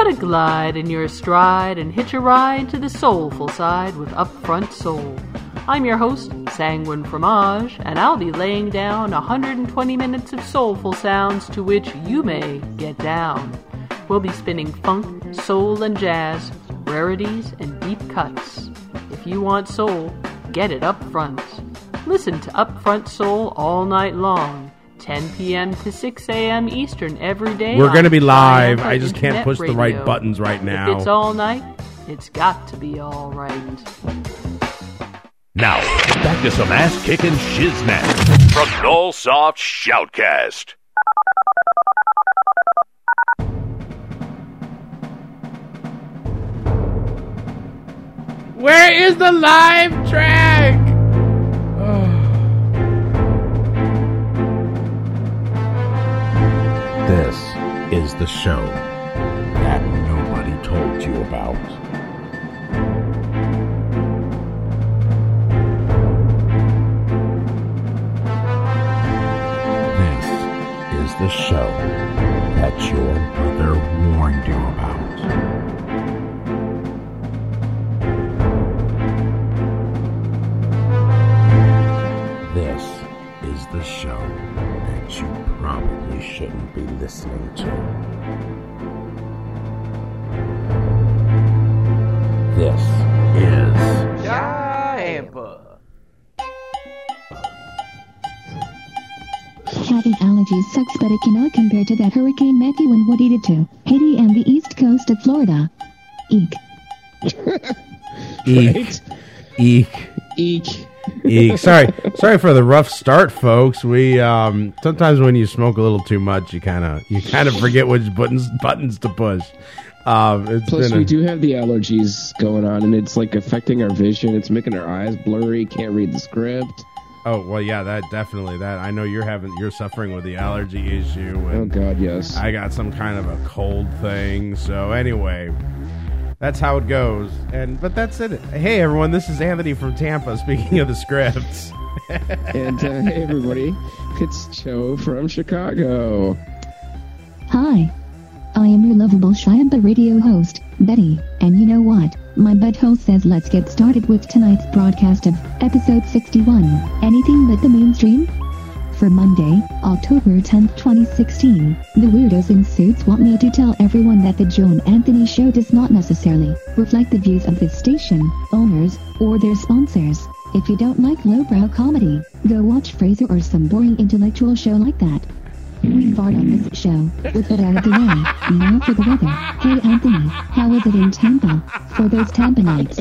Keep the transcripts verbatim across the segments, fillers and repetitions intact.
gotta glide in your stride and hitch a ride to the soulful side with Upfront Soul. I'm your host, Sanguine Fromage, and I'll be laying down one hundred twenty minutes of soulful sounds to which you may get down. We'll be spinning funk, soul, and jazz, rarities, and deep cuts. If you want soul, get it up front. Listen to Upfront Soul all night long, ten p.m. to six a.m. Eastern every day. We're going to be live. I just can't push radio. the right buttons right now. If it's all night, it's got to be all right. Now, back to some ass-kicking shiznit from Nullsoft Shoutcast. Where is the live track? Oh. This is the show that nobody told you about. This is the show that your mother warned you about. This is the show that you probably shouldn't be listening to. This is Giampa. Having allergies sucks, but it cannot compare to that Hurricane Matthew and what he did to Haiti and the east coast of Florida. Eek. Eek. Eek. Eek. Eek. Sorry, sorry for the rough start, folks. We um, sometimes when you smoke a little too much, you kind of you kind of forget which buttons buttons to push. Um, it's Plus, been we a, do have the allergies going on, and it's like affecting our vision. It's making our eyes blurry. Can't read the script. Oh well, yeah, that definitely that. I know you're having you're suffering with the allergy issue. Oh God, yes. I got some kind of a cold thing. So anyway. That's how it goes. And but that's it. Hey everyone, this is Anthony from Tampa. Speaking of the scripts, and uh, hey everybody, it's Joe from Chicago. Hi. I am your lovable Giampa radio host, Betty, and you know what? My butthole says let's get started with tonight's broadcast of episode sixty-one, Anything But the Mainstream? For Monday, October tenth, twenty sixteen, the weirdos in suits want me to tell everyone that the Joe and Anthony show does not necessarily reflect the views of this station, owners, or their sponsors. If you don't like lowbrow comedy, go watch Frasier or some boring intellectual show like that. We fart on this show. With that out of the way, now for the weather. Hey Anthony, how was it in Tampa for those Tampa nights?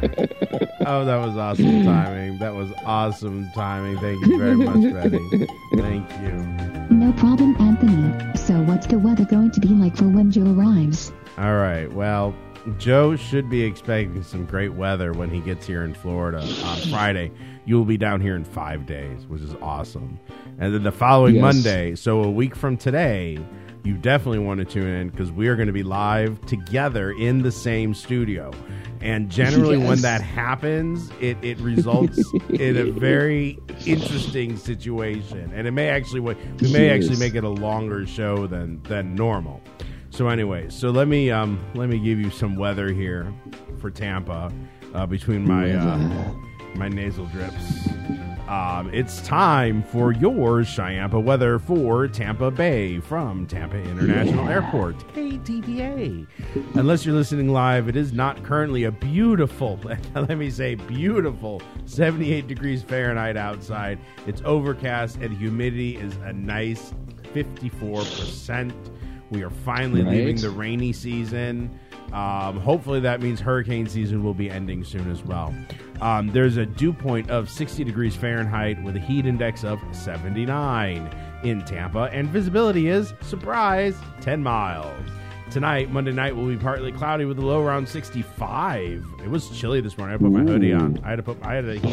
Oh, that was awesome timing. That was awesome timing. Thank you very much, Betty. Thank you. No problem, Anthony. So what's the weather going to be like for when Joe arrives? All right. Well, Joe should be expecting some great weather when he gets here in Florida on Friday. You will be down here in five days, which is awesome. And then the following yes. Monday, so a week from today, you definitely want to tune in because we are going to be live together in the same studio. And generally yes. when that happens, it, it results in a very interesting situation. And it may actually we may yes. actually make it a longer show than than normal. So anyway, so let me um let me give you some weather here for Tampa uh, between my uh, my nasal drips. Um, it's time for your Giampa weather for Tampa Bay from Tampa International yeah. Airport, K T P A. Unless you're listening live, it is not currently a beautiful, let me say beautiful, seventy-eight degrees Fahrenheit outside. It's overcast and humidity is a nice fifty-four percent. We are finally right. leaving the rainy season. Um, hopefully that means hurricane season will be ending soon as well. Um, there's a dew point of sixty degrees Fahrenheit with a heat index of seventy-nine in Tampa, and visibility is, surprise, ten miles. Tonight, Monday night, will be partly cloudy with a low around sixty-five. It was chilly this morning. I put my hoodie on. I had to put I had a heat,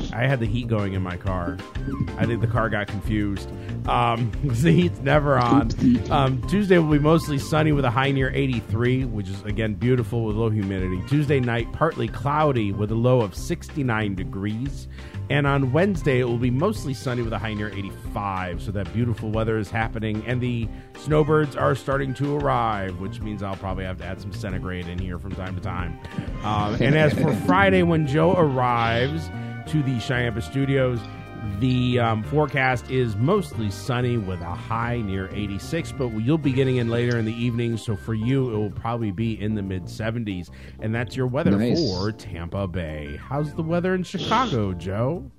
I had the heat going in my car. I think the car got confused. Um, the heat's never on. Um, Tuesday will be mostly sunny with a high near eighty-three, which is, again, beautiful with low humidity. Tuesday night, partly cloudy with a low of sixty-nine degrees. And on Wednesday, it will be mostly sunny with a high near eighty-five. So that beautiful weather is happening. And the snowbirds are starting to arrive, which means I'll probably have to add some centigrade in here from time to time. Um, and as for Friday, when Joe arrives to the Cheyenne Studios, the um, forecast is mostly sunny with a high near eighty-six, but you'll be getting in later in the evening, so for you, it will probably be in the mid-seventies. And that's your weather nice. For Tampa Bay. How's the weather in Chicago, Joe?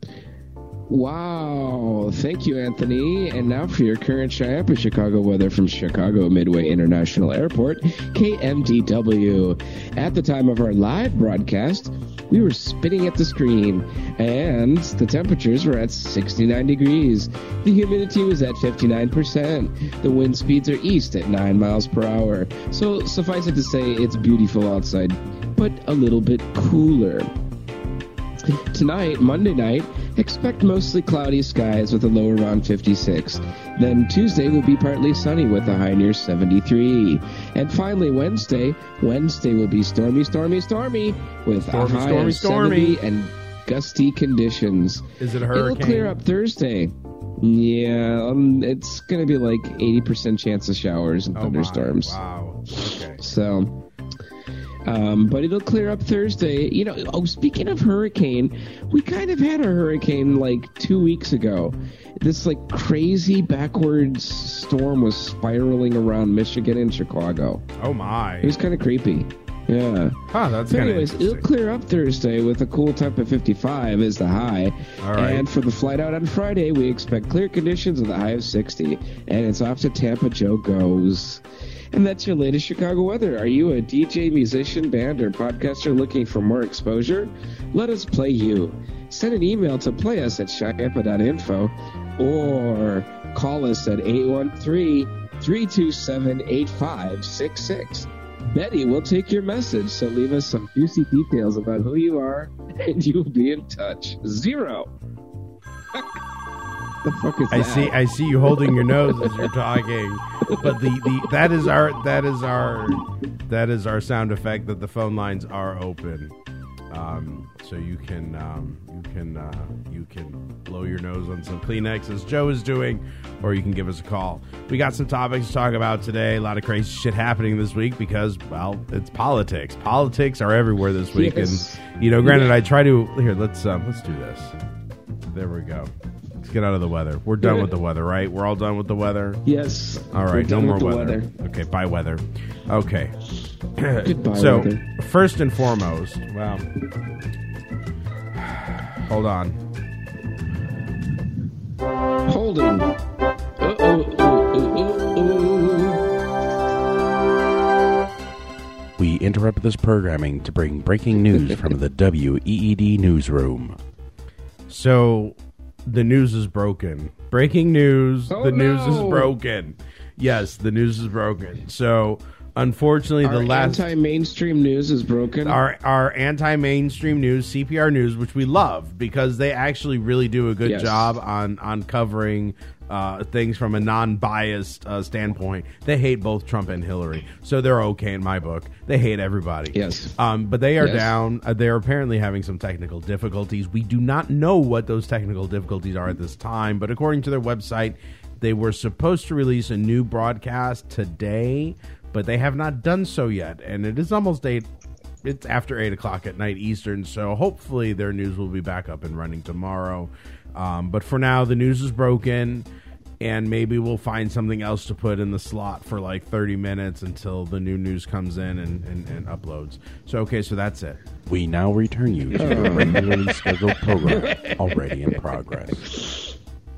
Wow. Thank you, Anthony. And now for your current Cheyenne Chicago weather from Chicago Midway International Airport, K M D W. At the time of our live broadcast, we were spinning at the screen, and the temperatures were at sixty-nine degrees. The humidity was at fifty-nine percent. The wind speeds are east at nine miles per hour. So suffice it to say, it's beautiful outside, but a little bit cooler. Tonight, Monday night, expect mostly cloudy skies with a low around fifty-six. Then Tuesday will be partly sunny with a high near seventy-three. And finally, Wednesday, Wednesday will be stormy, stormy, stormy with stormy, a high stormy, of seventy stormy. And gusty conditions. Is it a hurricane? It'll clear up Thursday. Yeah, um, it's going to be like eighty percent chance of showers and oh thunderstorms. My. Wow. Okay. So... Um, but it'll clear up Thursday. You know, oh, speaking of hurricane, we kind of had a hurricane like two weeks ago. This like crazy backwards storm was spiraling around Michigan and Chicago. Oh my! It was kind of creepy. Yeah. Huh, that's so kind of anyways, it'll clear up Thursday with a cool temp of fifty-five is the high. All right. And for the flight out on Friday, we expect clear conditions with a high of sixty. And it's off to Tampa Joe goes. And that's your latest Chicago weather. Are you a D J, musician, band, or podcaster looking for more exposure? Let us play you. Send an email to play us at shyampa dot info or call us at eight one three, three two seven, eight five six six. Betty will take your message, so leave us some juicy details about who you are, and you'll be in touch. Zero. The fuck is I that? see. I see you holding your nose as you're talking, but the, the that is our that is our that is our sound effect that the phone lines are open, um, so you can um, you can uh, you can blow your nose on some Kleenex as Joe is doing, or you can give us a call. We got some topics to talk about today. A lot of crazy shit happening this week because well, it's politics. Politics are everywhere this week, yes. and you know, granted, yeah. I try to here. Let's um, let's do this. There we go. Get out of the weather. We're done yeah. with the weather, right? We're all done with the weather? Yes. All right, no more weather. weather. Okay, bye weather. Okay. Goodbye so, weather. First and foremost, well, hold on. Holding. Uh-oh, uh-oh. We interrupt this programming to bring breaking news from the W E E D newsroom. So... The news is broken. Breaking news. Oh, the news no. is broken. Yes, the news is broken. So, unfortunately, our the last... anti-mainstream news is broken? Our our anti-mainstream news, C P R News, which we love because they actually really do a good yes. job on, on covering uh, things from a non-biased uh, standpoint. They hate both Trump and Hillary, so they're okay in my book. They hate everybody. Yes. Um, but they are yes. down. Uh, they're apparently having some technical difficulties. We do not know what those technical difficulties are at this time, but according to their website, they were supposed to release a new broadcast today, but they have not done so yet, and it is almost eight. It's after eight o'clock at night Eastern, so hopefully their news will be back up and running tomorrow. Um, but for now, the news is broken, and maybe we'll find something else to put in the slot for like thirty minutes until the new news comes in and, and, and uploads. So, okay, so that's it. We now return you to the regularly scheduled program already in progress.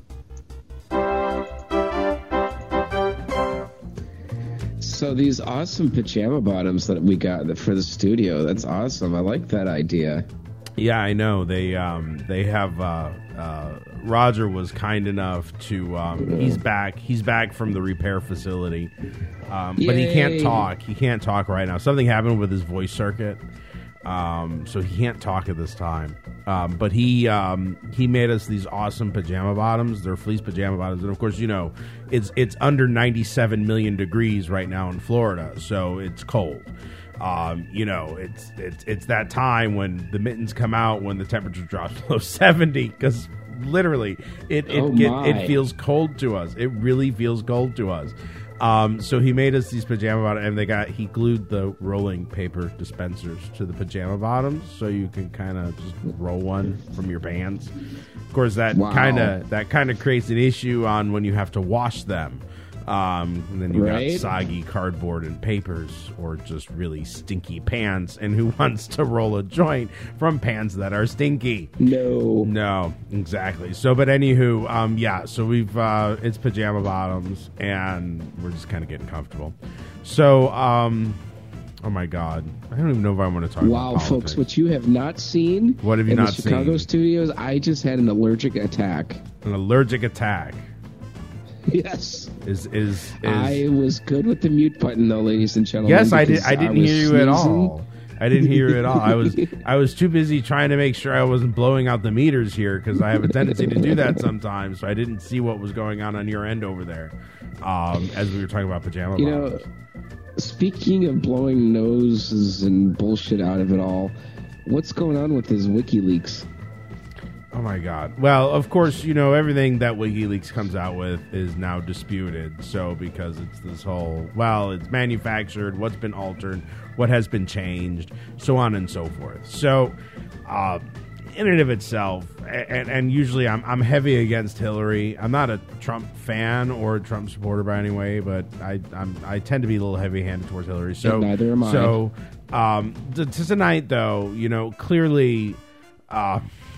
So these awesome pajama bottoms that we got for the studio, that's awesome. I like that idea. Yeah, I know. They um, they have uh, uh, Roger was kind enough to um, he's back. He's back from the repair facility, um, but he can't talk. He can't talk right now. Something happened with his voice circuit. Um, so he can't talk at this time. Um, but he um, he made us these awesome pajama bottoms. They're fleece pajama bottoms, and of course, you know, it's it's under ninety-seven million degrees right now in Florida, so it's cold. Um, you know, it's it's it's that time when the mittens come out when the temperature drops below seventy, because literally it it, Oh get, my. it feels cold to us. It really feels cold to us. Um, so he made us these pajama bottoms, and they got he glued the rolling paper dispensers to the pajama bottoms, so you can kind of just roll one from your pants. Of course, that Wow. kind of that kind of creates an issue on when you have to wash them. Um, and then you Right. got soggy cardboard and papers, or just really stinky pants. And who wants to roll a joint from pants that are stinky? No. No, exactly. So, but anywho, um, yeah. So we've uh, it's pajama bottoms, and we're just kind of getting comfortable. So, um, oh my god, I don't even know if I want to talk. Wow, about folks, politics. what you have not seen What have you in not the Chicago seen? studios, I just had an allergic attack. An allergic attack Yes. is is is. I was good with the mute button, though, ladies and gentlemen. Yes, I did. because I didn't was hear you at sneezing. all. I didn't hear you at all. I was I was too busy trying to make sure I wasn't blowing out the meters here, because I have a tendency to do that sometimes. So I didn't see what was going on on your end over there, um, as we were talking about pajama You know, bottoms. speaking of blowing noses and bullshit out of it all, what's going on with his WikiLeaks? Oh my God! Well, of course, you know everything that WikiLeaks comes out with is now disputed. So because it's this whole, well, it's manufactured, what's been altered, what has been changed, so on and so forth. So, uh, in and of itself, and, and usually I'm I'm heavy against Hillary. I'm not a Trump fan or a Trump supporter by any way, but I I'm, I tend to be a little heavy-handed towards Hillary. So And neither am I. So um, t- to tonight, though, you know, clearly. Uh,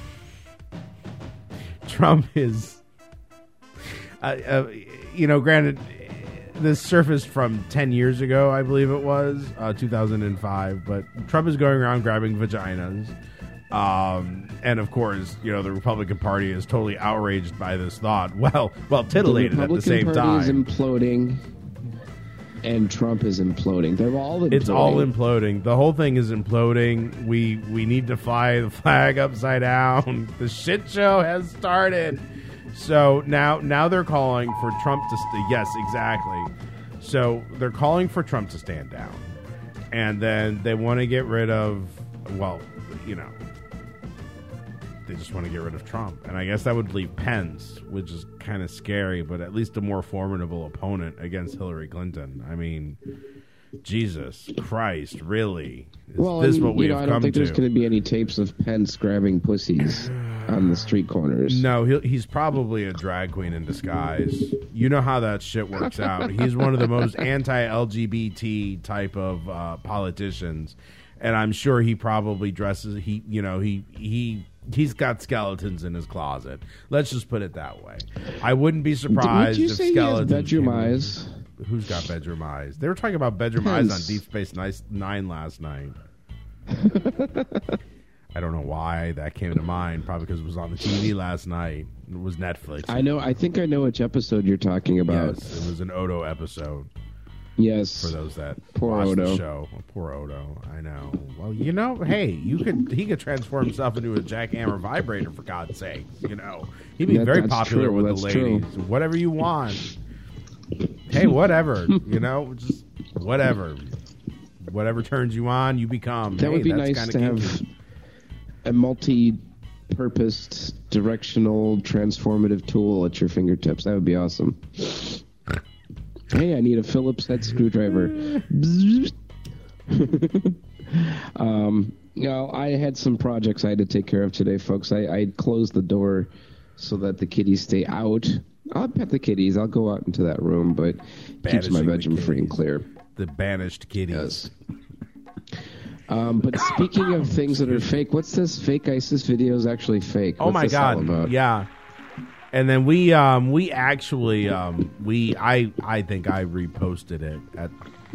Trump is, uh, uh, you know, granted, this surfaced from ten years ago, I believe it was, uh, two thousand five, but Trump is going around grabbing vaginas. Um, and of course, you know, the Republican Party is totally outraged by this thought. Well, well, titillated the at the Republican same Party is time. imploding, and Trump is imploding. They're all imploding. It's all imploding. The whole thing is imploding. We we need to fly the flag upside down. The shit show has started. So now now they're calling for Trump to st- yes, exactly. So they're calling for Trump to stand down. And then they want to get rid of, well, you know, they just want to get rid of Trump. And I guess that would leave Pence, which is kind of scary, but at least a more formidable opponent against Hillary Clinton. I mean, Jesus Christ, really? Is Well, this and, what we you know, have I don't come think to? there's going to be any tapes of Pence grabbing pussies on the street corners. No, he'll, he's probably a drag queen in disguise. You know how that shit works out. He's one of the most anti-L G B T type of uh, politicians, and I'm sure he probably dresses. He, you know, he he he's got skeletons in his closet. Let's just put it that way. I wouldn't be surprised Did you if say he has skeletons. bedroom came- eyes? Who's got bedroom eyes? They were talking about bedroom Pence. eyes on Deep Space Nice- Nine last night. I don't know why that came to mind. Probably because it was on the T V last night. It was Netflix. I know. I think I know which episode you're talking about. Yes, it was an Odo episode. Yes. For those that Poor watch the Odo. show. Poor Odo. I know. Well, you know, hey, you could he could transform himself into a jackhammer vibrator, for God's sake. You know, he'd be That- very that's popular true, with that's the true. ladies. Whatever you want. Hey, whatever. You know, just whatever. Whatever turns you on, you become. That Hey, would be that's nice kinda to have kinky. a multi-purposed, directional, transformative tool at your fingertips. That would be awesome. Hey, I need a Phillips head screwdriver. um, you know, I had some projects I had to take care of today, folks. I, I closed the door so that the kitties stay out. I'll pet the kitties. I'll go out into that room, but keeps my Banishing the bedroom free and kitties. clear. The banished kitties. Yes. Um, but speaking of things that are fake, what's this fake ISIS video is actually fake? Oh What's my this all God! about? Yeah, and then we um we actually um we I I think I reposted it at.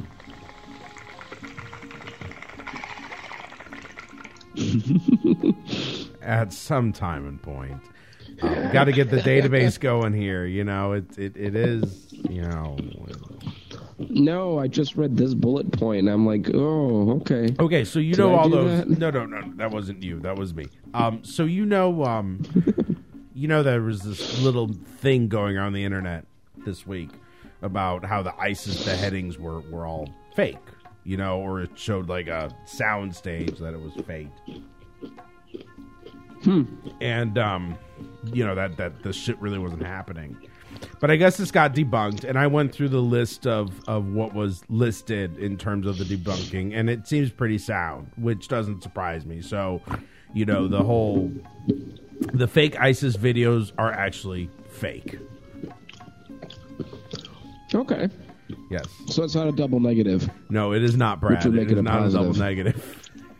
At some time and point, um, got to get the database going here. You know, it it, it is you know No, I just read this bullet point, and I'm like, oh, okay. Okay, so you Did know I all do those. that? No, no, no, that wasn't you. That was me. Um, so you know, um, you know, there was this little thing going on the internet this week about how the ISIS beheadings were, were all fake, you know, or it showed like a sound stage that it was fake. Hmm. And, um, you know, that, that the shit really wasn't happening. But I guess this got debunked, and I went through the list of, of what was listed in terms of the debunking, and it seems pretty sound, which doesn't surprise me. So, you know, the whole... The fake ISIS videos are actually fake. Okay. Yes. So it's not a double negative. No, it is not, Brad. Which would make it is it a not positive. a double negative.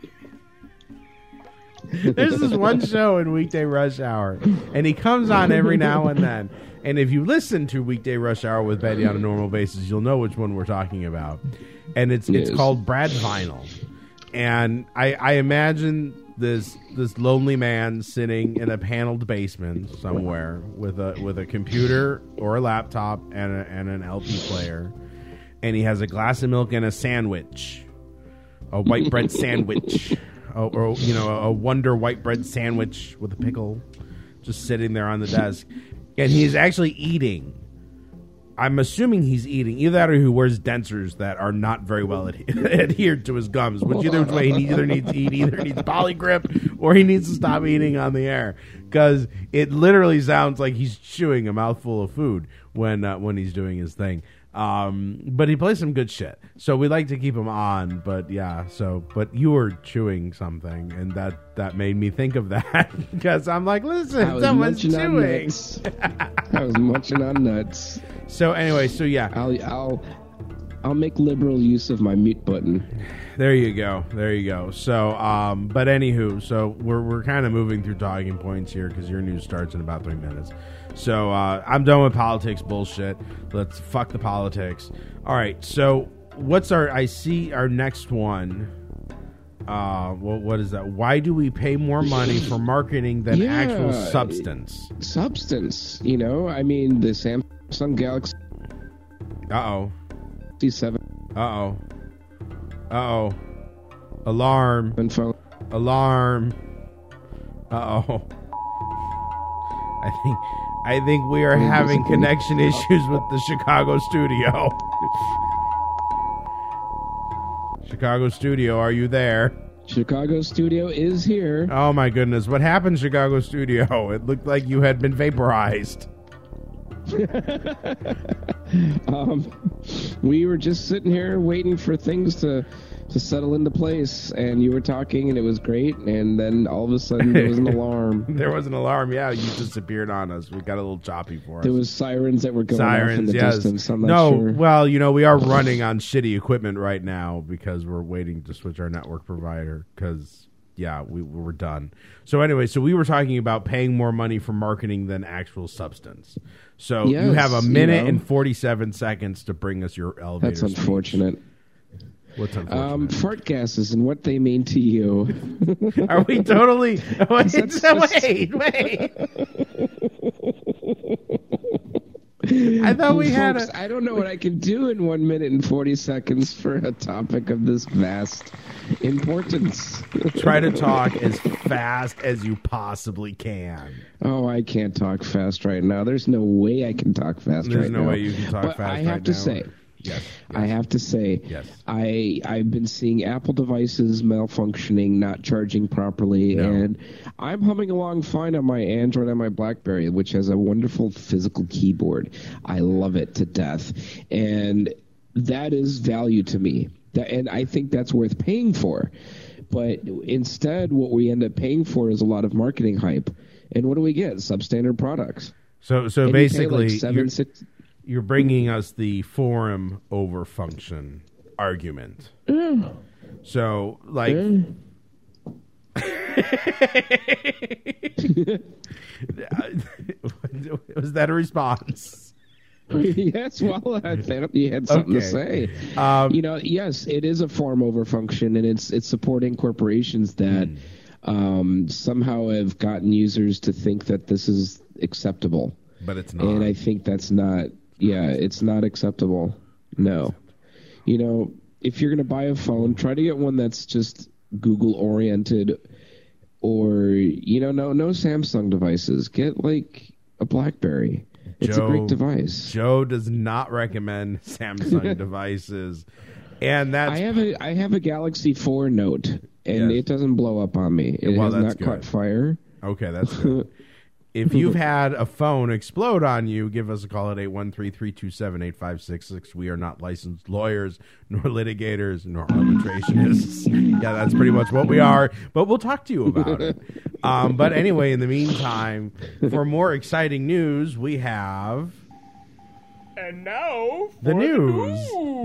There's this one show in Weekday Rush Hour, and he comes on every now and then. And if you listen to Weekday Rush Hour with Betty on a normal basis, you'll know which one we're talking about. And it's it's Yes. called Brad Vinyl. And I, I imagine this this lonely man sitting in a paneled basement somewhere with a with a computer or a laptop and a, and an L P player, and he has a glass of milk and a sandwich, a white bread sandwich, or, or you know a Wonder white bread sandwich with a pickle, just sitting there on the desk, and he's actually eating. I'm assuming he's eating. Either that or he wears dentures that are not very well ad- adhered to his gums. Which either way, he either needs to eat, either needs polygrip, or he needs to stop eating on the air. Because it literally sounds like he's chewing a mouthful of food when uh, when he's doing his thing. Um, but he plays some good shit, so we like to keep him on. But yeah, so but you were chewing something, and that that made me think of that because I'm like, listen, I was someone's munching on chewing. nuts. I was munching on nuts. So anyway, so yeah, I'll I'll I'll make liberal use of my mute button. there you go, there you go. So, um, but anywho, so we're we're kind of moving through talking points here because your news starts in about three minutes. So uh, I'm done with politics bullshit. Let's fuck the politics. All right. So what's our? I see our next one. Uh, well, what is that? Why do we pay more money for marketing than Yeah. actual substance? Substance, you know. I mean, the Samsung Galaxy Uh oh. seven Uh oh. Uh oh. Alarm. phone. Alarm. Uh oh. I think I think we are having connection issues with the Chicago studio. Chicago studio, are you there? Chicago studio is here. Oh my goodness, what happened, Chicago studio? It looked like you had been vaporized. Um, we were just sitting here waiting for things to to settle into place, and you were talking, and it was great. And then all of a sudden, there was an alarm. There was an alarm, yeah, you disappeared on us. We got a little choppy for us. There was sirens that were going off in Sirens, the yes. distance. I'm not no, sure. well, you know, we are running on shitty equipment right now because we're waiting to switch our network provider because, yeah, we we're done. So anyway, so we were talking about paying more money for marketing than actual substance. So you Yes, have a you minute know. and forty-seven seconds to bring us your elevator That's speech. unfortunate. What's unfortunate? Um, fart gases and what they mean to you. Are we totally... Wait, That's just- wait, wait. I thought we had Folks, a... I don't know what I can do in one minute and forty seconds for a topic of this vast importance. Try to talk as fast as you possibly can. Oh, I can't talk fast right now. There's no way I can talk fast There's right no now. way you can talk but fast I have right to now. say, Yes. I have to say, Yes. I I've been seeing Apple devices malfunctioning, not charging properly, No. and I'm humming along fine on my Android and my BlackBerry, which has a wonderful physical keyboard. I love it to death, and that is value to me. That, and I think that's worth paying for. But instead, what we end up paying for is a lot of marketing hype. And what do we get? Substandard products. So, so And you pay basically, like seven, you're, six. you're bringing us the forum over function argument. So, like, was that a response? Yes, well, I thought you had something to Okay. say. Um, you know, yes, it is a form over function, and it's it's supporting corporations that um, somehow have gotten users to think that this is acceptable. But it's not. And I think that's not, yeah, it's not acceptable. No. you know, if you're going to buy a phone, try to get one that's just Google oriented, or you know, no no Samsung devices. Get like a BlackBerry. It's Joe, a great device. Joe does not recommend Samsung devices, and that's I have a I have a Galaxy four Note, and Yes. it doesn't blow up on me. It Well, has that's not good. caught fire. okay. That's good. If you've had a phone explode on you, give us a call at eight one three, three two seven, eight five six six. We are not licensed lawyers, nor litigators, nor arbitrationists. Yeah, that's pretty much what we are, but we'll talk to you about it. Um, but anyway, in the meantime, for more exciting news, we have... And now The news.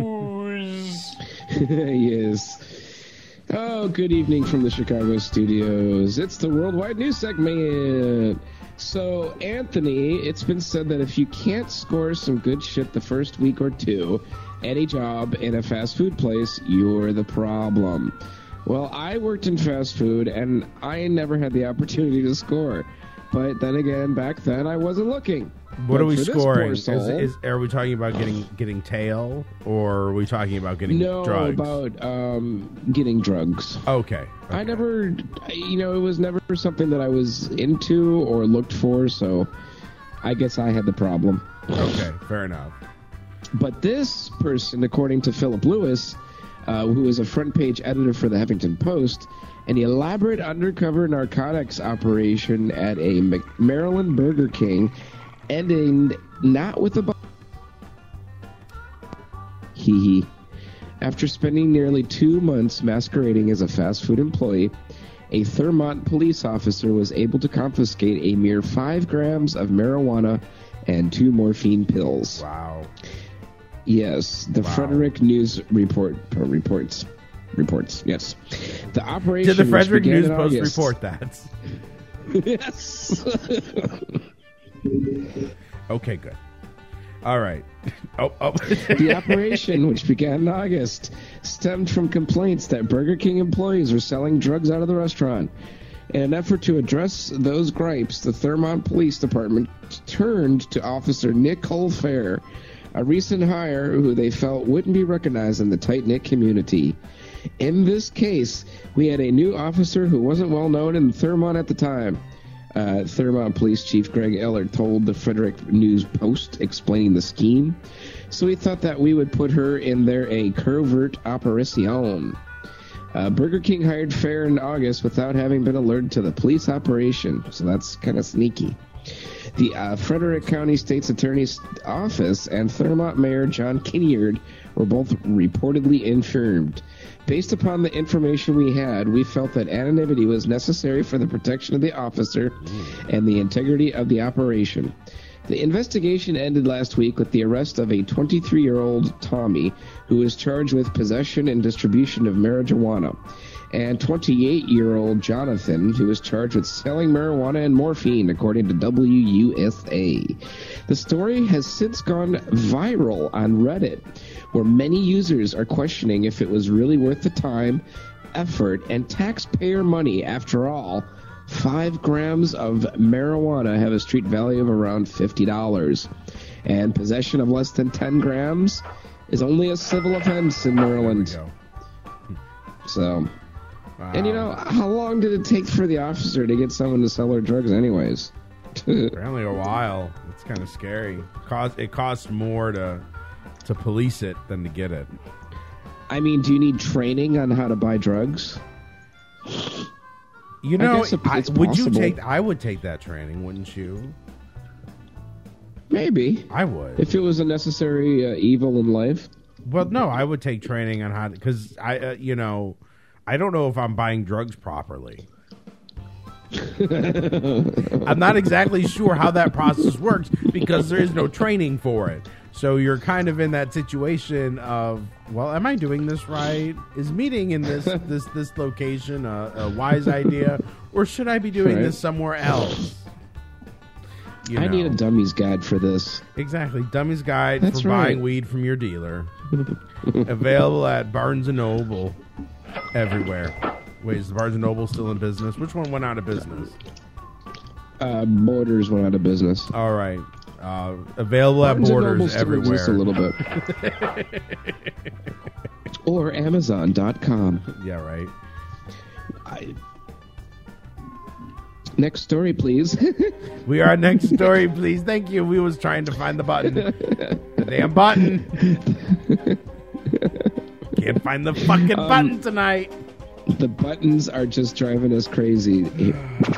Yes. Oh, good evening from the Chicago studios. It's the Worldwide News segment. So, Anthony, it's been said that if you can't score some good shit the first week or two at a job in a fast food place, you're the problem. Well, I worked in fast food, and I never had the opportunity to score. But then again, back then, I wasn't looking. What But are we for this scoring? poor Is, soul- is, are we talking about getting getting tail, or are we talking about getting No, drugs? about um, getting drugs. Okay. I okay. never, you know, it was never something that I was into or looked for, so I guess I had the problem. Okay, fair enough. But this person, according to Philip Lewis, uh, who is a front page editor for the Huffington Post, an elaborate undercover narcotics operation at a Mc- Maryland Burger King ending not with a bu- hee hee. After spending nearly two months masquerading as a fast food employee, a Thurmont police officer was able to confiscate a mere five grams of marijuana and two morphine pills. Wow. Yes, the Wow. Frederick News report uh, reports reports. Yes, the operation. Did the which Frederick began News in Post August- report that? Yes. Okay, good. All right. Oh, oh. The operation, which began in August, stemmed from complaints that Burger King employees were selling drugs out of the restaurant. In an effort to address those gripes, the Thurmont Police Department turned to Officer Nick Colfair, a recent hire who they felt wouldn't be recognized in the tight-knit community. In this case, we had a new officer who wasn't well known in Thurmont at the time. Uh, Thurmont Police Chief Greg Eller told the Frederick News Post, explaining the scheme. So we thought that we would put her in there a covert operation. Uh, Burger King hired Fair in August without having been alerted to the police operation, so that's kind of sneaky. The uh, Frederick County State's Attorney's Office and Thurmont Mayor John Kinneard were both reportedly informed. Based upon the information we had, we felt that anonymity was necessary for the protection of the officer and the integrity of the operation. The investigation ended last week with the arrest of a twenty-three-year-old Tommy, who was charged with possession and distribution of marijuana, and twenty-eight-year-old Jonathan, who was charged with selling marijuana and morphine, according to W U S A. The story has since gone viral on Reddit, where many users are questioning if it was really worth the time, effort, and taxpayer money. After all, five grams of marijuana have a street value of around fifty dollars, and possession of less than ten grams is only a civil offense in Maryland. There we go. So, Wow. and you know, how long did it take for the officer to get someone to sell her drugs anyways? Apparently a while. It's kind of scary. Cost it costs more to to police it than to get it. I mean, do you need training on how to buy drugs? You know, guess it- I- it's would you possible. take? I would take that training, wouldn't you? Maybe. I would. If it was a necessary uh, evil in life. Well, no, I would take training on how to, because I, uh, you know, I don't know if I'm buying drugs properly. I'm not exactly sure how that process works because there is no training for it. So you're kind of in that situation of, well, am I doing this right? Is meeting in this this this location a, a wise idea, or should I be doing Right. this somewhere else? You I know. need a dummy's guide for this. Exactly. Dummy's Guide That's for right. buying weed from your dealer. Available at Barnes and Noble everywhere. Wait, is the Barnes and Noble still in business? Which one went out of business? Uh, Borders went out of business. All right. Uh, available at Barnes and Noble Borders still everywhere. exists a little bit. Or Amazon dot com. Yeah, right. I... Next story, please. We are next story, please. Thank you. We was trying to find the button. The damn button. Can't find the fucking um, button tonight. The buttons are just driving us crazy.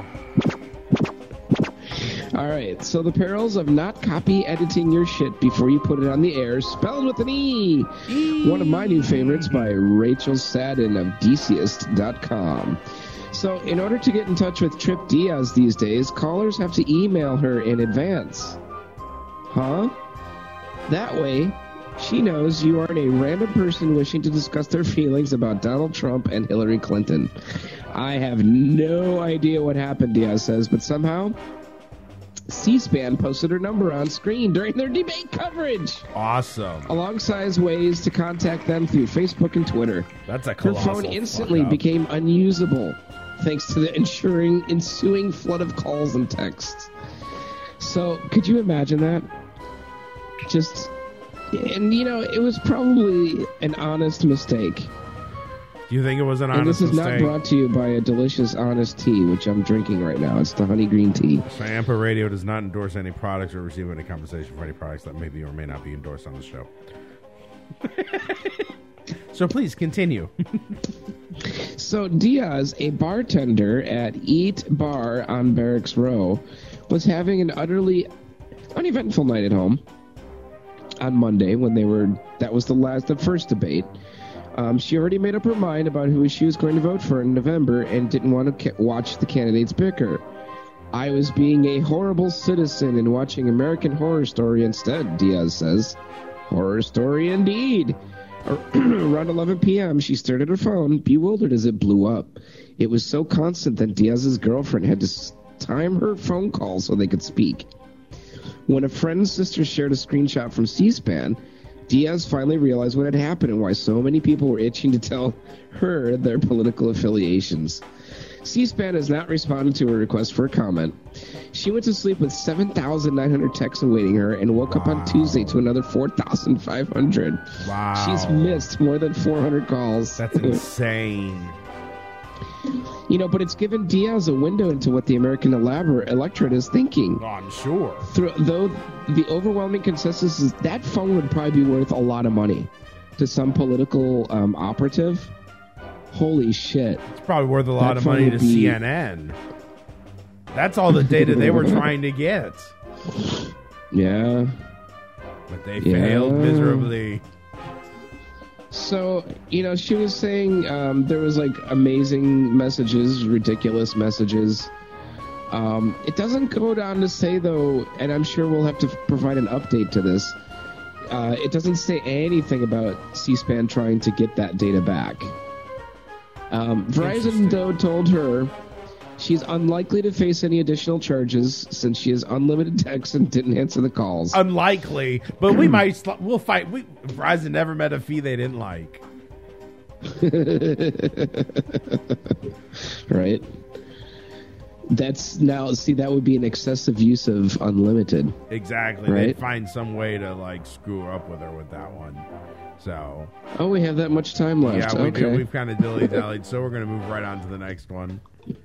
All right, so the perils of not copy editing your shit before you put it on the air, spelled with an E. e. One of my new favorites by Rachel Sadin of Deiciest dot com. So in order to get in touch with Trip Diaz these days, callers have to email her in advance. Huh? That way, she knows you aren't a random person wishing to discuss their feelings about Donald Trump and Hillary Clinton. I have no idea what happened, Diaz says, but somehow C-SPAN posted her number on screen during their debate coverage. Awesome. Alongside ways to contact them through Facebook and Twitter. That's a Her colossal phone instantly fuck-up. became unusable thanks to the ensuing ensuing flood of calls and texts. So, could you imagine that? Just, and you know, it was probably an honest mistake. Do you think it was an and honest this is mistake? not brought to you by a delicious honest tea, which I'm drinking right now. It's the honey green tea. Sciampa Radio does not endorse any products or receive any compensation for any products that may be or may not be endorsed on the show. So please continue. So Diaz, a bartender at Eat Bar on Barracks Row, was having an utterly uneventful night at home on Monday when they were, that was the last, the first debate. Um, she already made up her mind about who she was going to vote for in November and didn't want to ca- watch the candidates bicker. I was being a horrible citizen and watching American Horror Story instead, Diaz says. Horror Story indeed. Around eleven p.m., she stared at her phone, bewildered as it blew up. It was so constant that Diaz's girlfriend had to time her phone call so they could speak. When a friend's sister shared a screenshot from C-SPAN, Diaz finally realized what had happened and why so many people were itching to tell her their political affiliations. C-SPAN has not responded to her request for a comment. She went to sleep with seven thousand nine hundred texts awaiting her and woke wow. up on Tuesday to another four thousand five hundred. Wow. She's missed more than four hundred calls. That's insane. You know, but it's given Diaz a window into what the American electorate is thinking. Oh, I'm sure. Through, though the overwhelming consensus is that phone would probably be worth a lot of money to some political um, operative. Holy shit. It's probably worth a lot that of money to be... C N N. That's all the data they were trying to get. Yeah. But they yeah. failed miserably. So, you know, she was saying um, there was, like, amazing messages, ridiculous messages. Um, it doesn't go down to say, though, and I'm sure we'll have to provide an update to this, uh, it doesn't say anything about C-SPAN trying to get that data back. Um, Verizon, though, told her she's unlikely to face any additional charges since she has unlimited texts and didn't answer the calls. Unlikely, but we might, we'll fight. We, Verizon never met a fee they didn't like. Right? That's now, see, that would be an excessive use of unlimited. Exactly. Right? They'd find some way to, like, screw up with her with that one. So. Oh, we have that much time left. Yeah, we okay. do. We've kind of dilly-dallied, so we're going to move right on to the next one.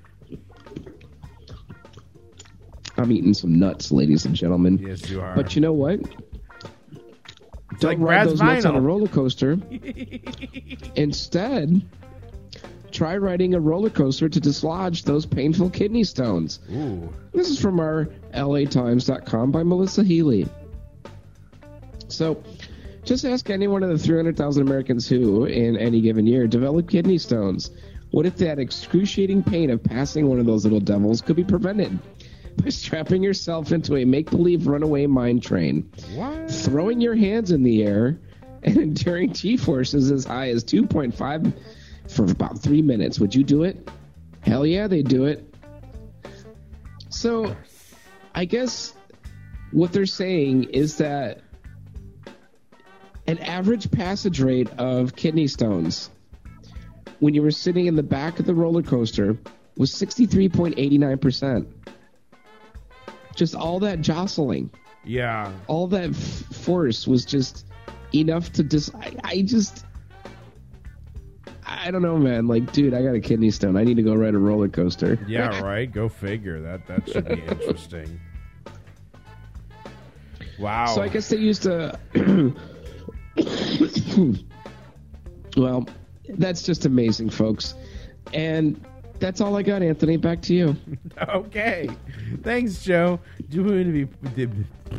I'm eating some nuts, ladies and gentlemen. Yes, you are. But you know what? It's Don't like ride Brad's those nuts vinyl. on a roller coaster. Instead, try riding a roller coaster to dislodge those painful kidney stones. Ooh. This is from our L A Times dot com by Melissa Healy. So, just ask any one of the three hundred thousand Americans who, in any given year, develop kidney stones. What if that excruciating pain of passing one of those little devils could be prevented? By strapping yourself into a make-believe runaway mine train, What? throwing your hands in the air, and enduring G-forces as high as two point five for about three minutes. Would you do it? Hell yeah, they do it. So, I guess what they're saying is that an average passage rate of kidney stones when you were sitting in the back of the roller coaster was sixty-three point eight nine percent. Just all that jostling. Yeah. All that f- force was just enough to just. I, I just. I don't know, man. Like, dude, I got a kidney stone. I need to go ride a roller coaster. Yeah, right. Go figure. That that should be interesting. Wow. So I guess they used to. Well, that's just amazing, folks. And that's all I got, Anthony. Back to you. Okay. Thanks, Joe. Do you want to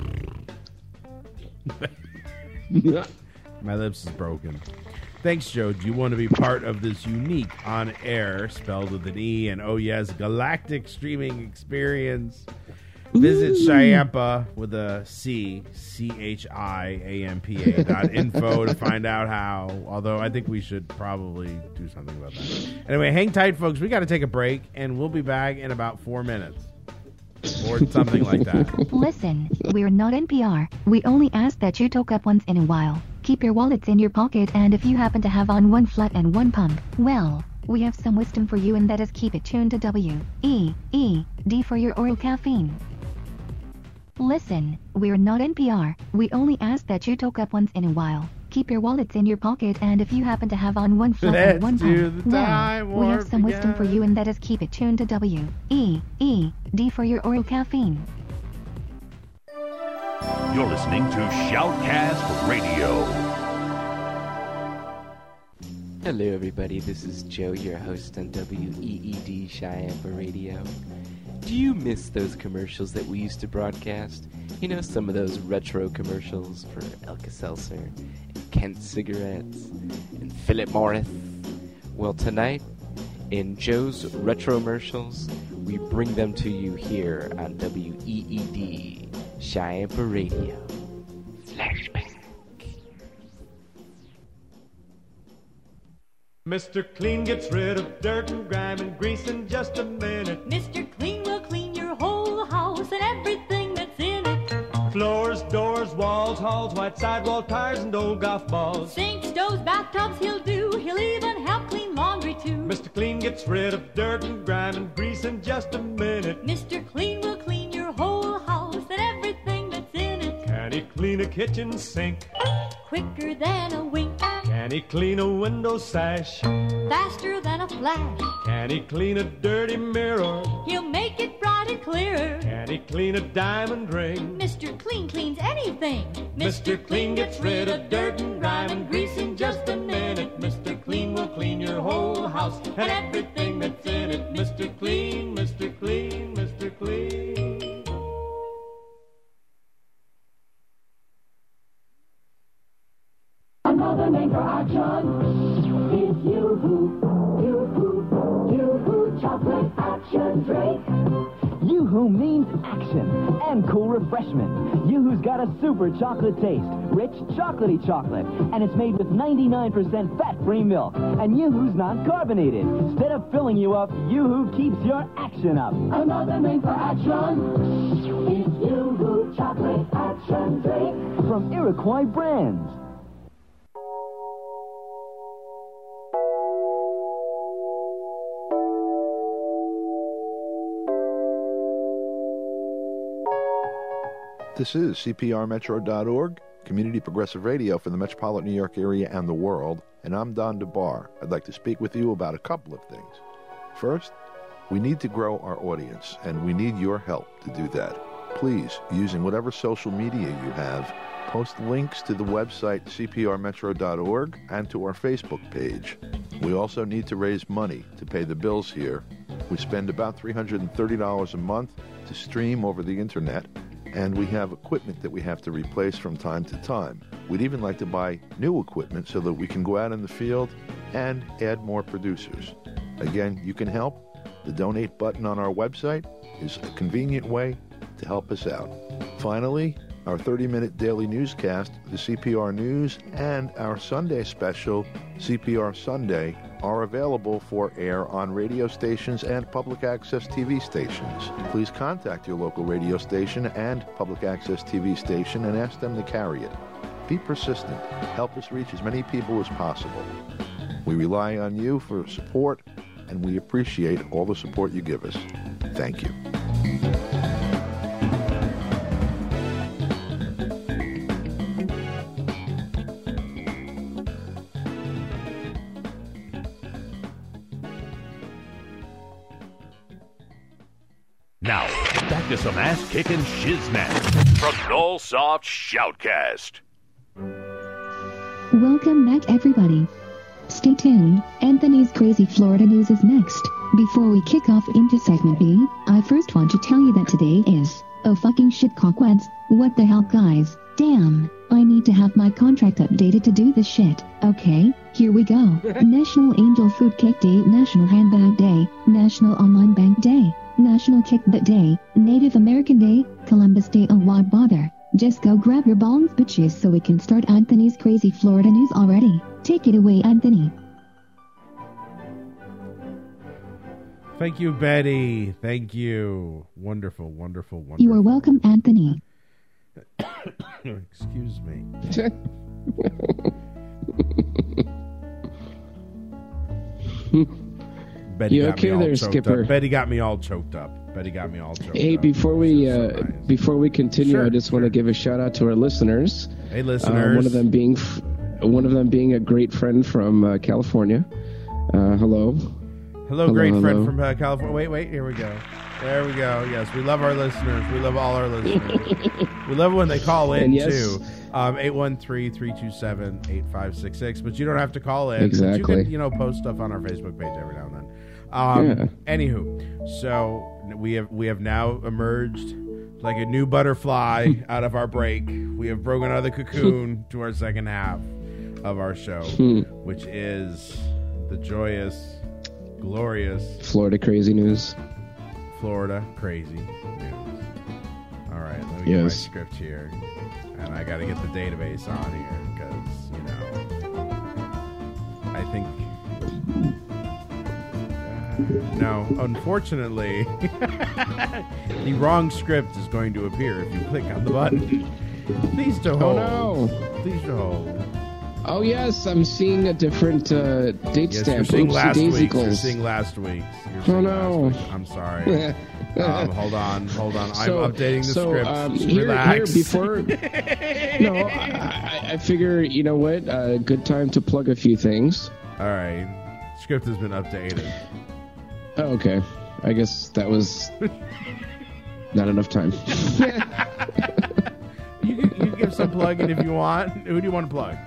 be... My lips is broken. Thanks, Joe. Do you want to be part of this unique on-air, spelled with an E, and oh yes, galactic streaming experience? Visit Chiampa with a C, C H I A M P A dot info to find out how. Although I think we should probably do something about that. Anyway, hang tight, folks. We got to take a break, and we'll be back in about four minutes. Or something like that. Listen, we're not N P R. We only ask that you talk up once in a while. Keep your wallets in your pocket, and if you happen to have on one flat and one pump, well, we have some wisdom for you, and that is keep it tuned to W E E D for your oral caffeine. Listen, we're not N P R. We only ask that you talk up once in a while. Keep your wallets in your pocket, and if you happen to have on one flat Let's and one do pump, the well, time we have warp some wisdom for again. you, and that is keep it tuned to W E E D for your oral caffeine. You're listening to Shoutcast Radio. Hello, everybody. This is Joe, your host on W E E D Chiampa Radio. Do you miss those commercials that we used to broadcast? You know, some of those retro commercials for Alka-Seltzer, and Kent cigarettes, and Philip Morris. Well, tonight, in Joe's Retro-mercials, we bring them to you here on W E E D Chiampa Radio. Flashback. Mister Clean gets rid of dirt and grime and grease in just a minute. Mister Clean will clean your whole house and everything that's in it. Floors, doors, walls, halls, white sidewall tires, and old golf balls. Sinks, stoves, bathtubs he'll do. He'll even help clean laundry too. Mister Clean gets rid of dirt and grime and grease in just a minute. Mister Clean will clean your whole house and everything that's in it. Can he clean a kitchen sink? Quicker than a wink. Can he clean a window sash? Faster than a flash. Can he clean a dirty mirror? He'll make it bright and clear. Can he clean a diamond ring? Mister Clean cleans anything. Mister Clean gets rid of dirt and grime and grease in just a minute. Mister Clean will clean your whole house and everything that's in it. Mister Clean, Mister Clean, Mister Clean. Another name for action is Yoo-Hoo, Yoo-Hoo, Yoo-Hoo chocolate action drink. Yoo-Hoo means action and cool refreshment. Yoo-Hoo's got a super chocolate taste, rich chocolatey chocolate, and it's made with ninety-nine percent fat-free milk. And Yoo-Hoo's not carbonated. Instead of filling you up, Yoo-Hoo keeps your action up. Another name for action is Yoo-Hoo chocolate action drink. From Iroquois Brands. This is C P R Metro dot org, Community Progressive Radio for the Metropolitan New York area and the world, and I'm Don DeBar. I'd like to speak with you about a couple of things. First, we need to grow our audience, and we need your help to do that. Please, using whatever social media you have, post links to the website C P R Metro dot org and to our Facebook page. We also need to raise money to pay the bills here. We spend about three hundred thirty dollars a month to stream over the internet, and we have equipment that we have to replace from time to time. We'd even like to buy new equipment so that we can go out in the field and add more producers. Again, you can help. The donate button on our website is a convenient way to help us out. Finally, our thirty-minute daily newscast, the C P R News, and our Sunday special, C P R Sunday, are available for air on radio stations and public access T V stations. Please contact your local radio station and public access T V station and ask them to carry it. Be persistent. Help us reach as many people as possible. We rely on you for support, and we appreciate all the support you give us. Thank you. Now, back to some ass-kicking shiznat from Nullsoft Shoutcast. Welcome back, everybody. Stay tuned. Anthony's Crazy Florida News is next. Before we kick off into segment B, I first want to tell you that today is oh fucking shit cockwads. What the hell, guys? Damn. I need to have my contract updated to do this shit. Okay, here we go. National Angel Food Cake Day, National Handbag Day, National Online Bank Day, National Kickbutt Day, Native American Day, Columbus Day. Oh, why bother? Just go grab your bongs, bitches, so we can start Anthony's Crazy Florida News already. Take it away, Anthony. Thank you, Betty. Thank you. Wonderful, wonderful, wonderful. You are welcome, Anthony. Excuse me. Betty You got okay me all there, choked Skipper? Up. Betty got me all choked up. Betty got me all choked Hey, up. before we uh, before we continue, Sure, I just want to give a shout out to our listeners. Hey, Uh, listeners. one of them being f- one of them being a great friend from uh, California. Uh, hello. Hello, great hello. friend from uh, California. Wait, wait, here we go. There we go. Yes, we love our listeners. We love all our listeners. We love when they call in, And yes- too. Um, eight one three, three two seven, eight five six six. But you don't have to call in. But Exactly. you can, you know, post stuff on our Facebook page every now and then. Um, Yeah. Anywho, so we have we have now emerged like a new butterfly out of our break. We have broken out of the cocoon to our second half of our show, which is the joyous, glorious Florida Crazy News. Florida Crazy News. All right, let me get my Yes. script here, and I got to get the database on here because you know I think. No, unfortunately, the wrong script is going to appear if you click on the button. Please to hold. Oh no! Please to hold. Oh yes, I'm seeing a different uh, date Yes, stamp. you're seeing Oopsie last week's. You're daisicles. seeing last week's. You're Oh seeing no! last week's. I'm sorry. um, hold on, hold on. So- I'm updating the so, script. um, Just here, relax. here before. no, I, I, I figure you know what? A uh, good time to plug a few things. All right, script has been updated. Oh, okay. I guess that was not enough time. You can, you can give some plugging if you want. Who do you want to plug?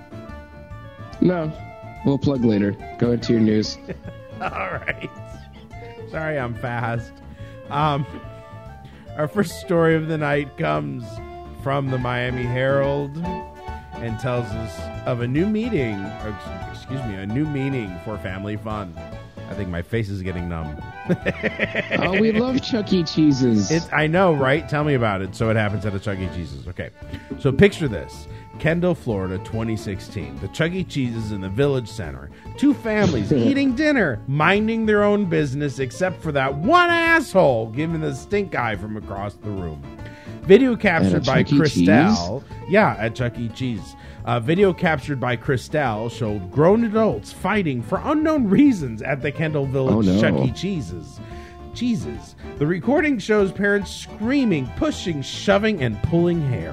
No, we'll plug later. Go into your news. All right. Sorry, I'm fast. Um, our first story of the night comes from the Miami Herald and tells us of a new meeting, or excuse me, a new meaning for family fun. I think my face is getting numb. Oh, we love Chuck E. Cheese's. It's, I know, right? Tell me about it. So it happens at a Chuck E. Cheese's. Okay. So picture this. Kendall, Florida, twenty sixteen. The Chuck E. Cheese's in the Village Center. Two families eating dinner, minding their own business, except for that one asshole giving the stink eye from across the room. Video captured by Chuck E. Christelle. Yeah, at Chuck E. Cheese. Uh, video captured by Christelle showed grown adults fighting for unknown reasons at the Kendall Village Oh, no. Chuck E. Cheese's. Jesus. The recording shows parents screaming, pushing, shoving, and pulling hair.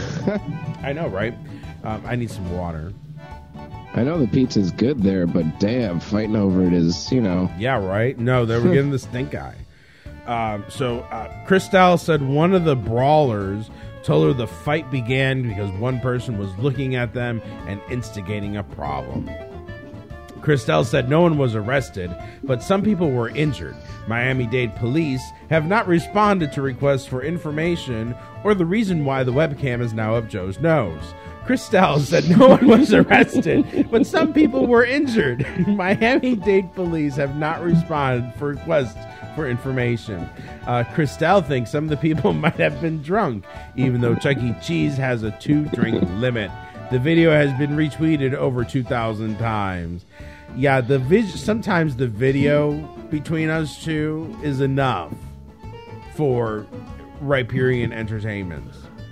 I know, right? Um, I need some water. I know the pizza's good there, but damn, fighting over it is, you know. Yeah, right? No, they were getting the stink eye. Um, so, uh, Christelle said one of the brawlers told her the fight began because one person was looking at them and instigating a problem. Christelle said no one was arrested, but some people were injured. Miami-Dade police have not responded to requests for information or the reason why the webcam is now up Joe's nose. Christelle said no one was arrested, but some people were injured. Miami-Dade police have not responded for requests for information. Uh, Christelle thinks some of the people might have been drunk, even though Chuck E. Cheese has a two-drink limit. The video has been retweeted over two thousand times. Yeah, the vis- sometimes the video between us two is enough for Riparian entertainment.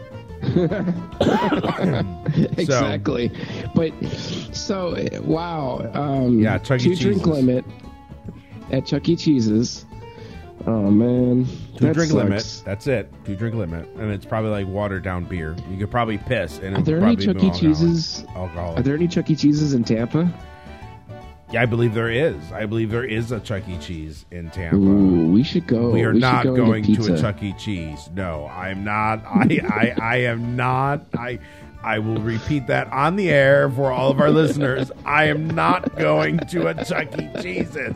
Exactly. But so wow. Um, Yeah, Chuck E. two Cheese's. drink limit at Chuck E. Cheese's. Oh man, Two that drink sucks. limit. That's it. Two drink limit, and it's probably like watered down beer. You could probably piss, and Are it there would any probably Chuck be E. alcoholic. Cheese's? Alcoholic. Are there any Chuck E. Cheese's in Tampa? Yeah, I believe there is. I believe there is a Chuck E. Cheese in Tampa. Ooh, we should go. We are we not go going to pizza. a Chuck E. Cheese. No, I'm not. I, I, I am not. I, I will repeat that on the air for all of our listeners. I am not going to a Chuck E. Cheese's.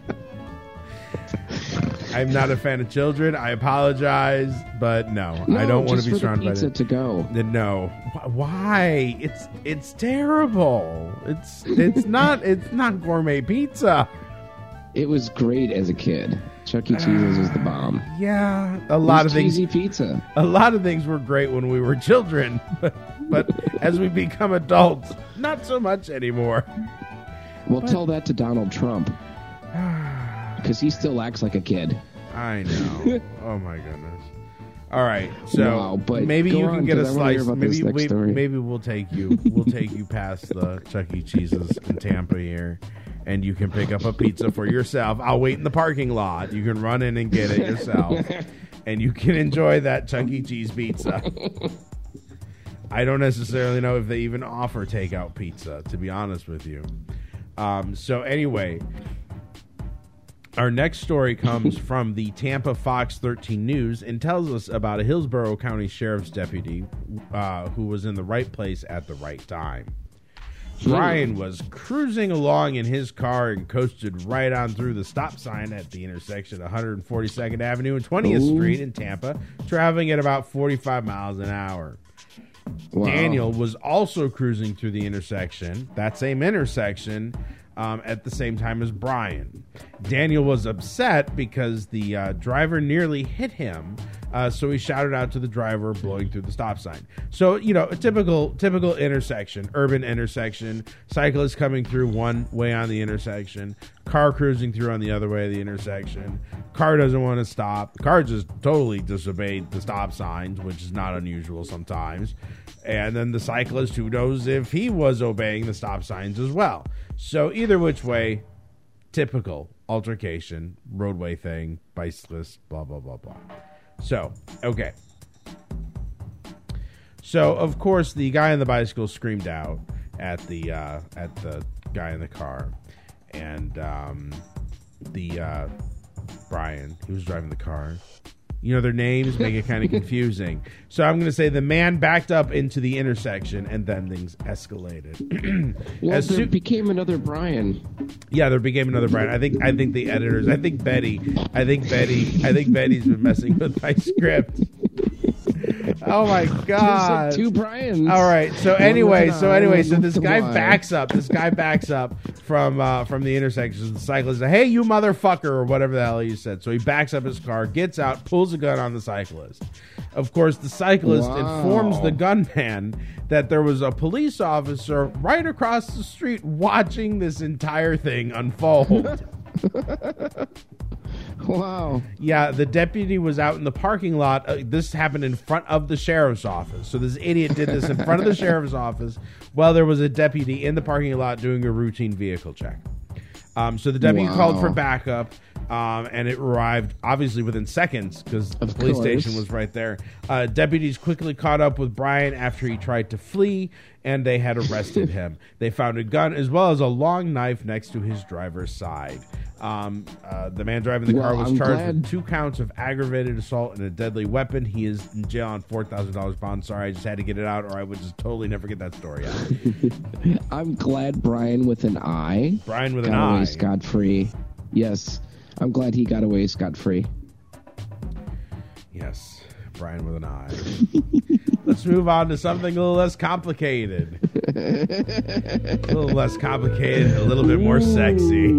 I'm not a fan of children. I apologize, but no, No, I don't want just to be for the surrounded by pizza that. to go. No, Wh- why? It's it's terrible. It's it's not it's not gourmet pizza. It was great as a kid. Chuck E. Cheese's was the bomb. Yeah, a lot of things. Cheesy pizza. A lot of things were great when we were children, but but as we become adults, not so much anymore. Well, tell that to Donald Trump, because he still acts like a kid. I know. Oh my goodness. All right, so Wow, but maybe go you on, can get a 'cause I wanna hear slice. about this Maybe next we, story. maybe we'll take you. We'll take you past the Chuck E. Cheese's in Tampa here, and you can pick up a pizza for yourself. I'll wait in the parking lot. You can run in and get it yourself, and you can enjoy that Chuck E. Cheese pizza. I don't necessarily know if they even offer takeout pizza, to be honest with you. Um, so anyway. Our next story comes from the Tampa Fox thirteen News and tells us about a Hillsborough County Sheriff's deputy uh, who was in the right place at the right time. Brian was cruising along in his car and coasted right on through the stop sign at the intersection of one forty-second Avenue and twentieth Ooh. Street in Tampa, traveling at about forty-five miles an hour. Wow. Daniel was also cruising through the intersection, that same intersection, Um, at the same time as Brian. Daniel was upset because the uh, driver nearly hit him, uh, so he shouted out to the driver blowing through the stop sign. So, you know, a typical typical intersection, urban intersection, cyclist coming through one way on the intersection, car cruising through on the other way of the intersection, car doesn't want to stop, car just totally disobeyed the stop signs, which is not unusual sometimes, and then the cyclist who knows if he was obeying the stop signs as well. So either which way, typical altercation, roadway thing, bicyclist, blah, blah, blah, blah. So, okay. So, of course, the guy on the bicycle screamed out at the uh, at the guy in the car. And um, the uh, Brian, he was driving the car. You know, their names make it kind of confusing. So I'm going to say the man backed up into the intersection, and then things escalated. Well, As there soo- became another Brian. yeah, there became another Brian. I think. I think the editors. I think Betty. I think Betty. I think Betty's been messing with my script. Oh my god! There's like two Brians. All right. So One anyway, with an so I, anyway, one so with this the guy Y. backs up. This guy backs up from uh, from the intersection. The cyclist says, "Hey, you motherfucker," or whatever the hell he said. So he backs up his car, gets out, pulls a gun on the cyclist. Of course, the cyclist Wow. informs the gunman that there was a police officer right across the street watching this entire thing unfold. Wow. Yeah, the deputy was out in the parking lot. Uh, this happened in front of the sheriff's office. So this idiot did this in front of the sheriff's office while there was a deputy in the parking lot doing a routine vehicle check. Um, so the deputy Wow. called for backup, um, and it arrived obviously within seconds because the Of police course. station was right there. Uh, deputies quickly caught up with Brian after he tried to flee, and they had arrested him. They found a gun as well as a long knife next to his driver's side. Um, uh, the man driving the car Well, was I'm charged glad- with two counts of aggravated assault and a deadly weapon. He is in jail on four thousand dollars bond. Sorry, I just had to get it out, or I would just totally never get that story out. I'm glad Brian with an I Brian with an got away I. scot free. Yes, I'm glad he got away scot free. Yes, Brian with an I. Let's move on to something a little less complicated. A little less complicated, a little bit more sexy.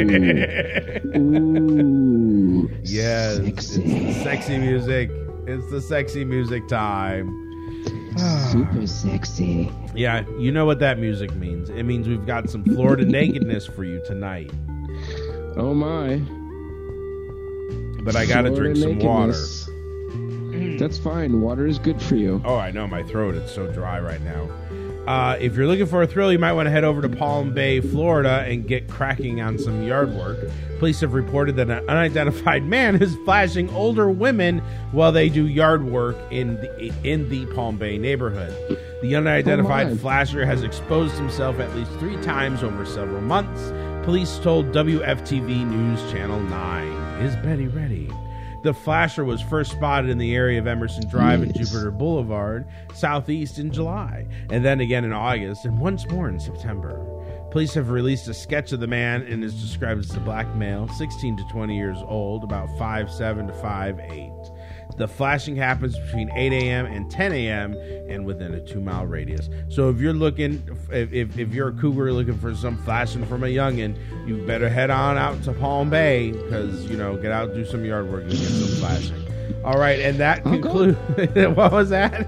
Ooh, yes, sexy. it's the sexy music. It's the sexy music time. Super sexy. Yeah, you know what that music means. It means we've got some Florida nakedness for you tonight. Oh my! But I gotta Florida drink some water. nakedness. That's fine. Water is good for you. Oh, I know. My throat is so dry right now. Uh, if you're looking for a thrill, you might want to head over to Palm Bay, Florida, and get cracking on some yard work. Police have reported that an unidentified man is flashing older women while they do yard work in the, in the Palm Bay neighborhood. The unidentified Oh, my. flasher has exposed himself at least three times over several months. Police told W F T V News Channel nine. Is Betty ready? The flasher was first spotted in the area of Emerson Drive yes. and Jupiter Boulevard, southeast in July, and then again in August, and once more in September. Police have released a sketch of the man and is described as a black male, sixteen to twenty years old, about five seven to five eight. The flashing happens between eight a.m. and ten a.m. and within a two-mile radius. So if you're looking, if, if, if you're a cougar looking for some flashing from a youngin', you better head on out to Palm Bay because, you know, get out, do some yard work, and get some flashing. All right, and that concludes... What was that?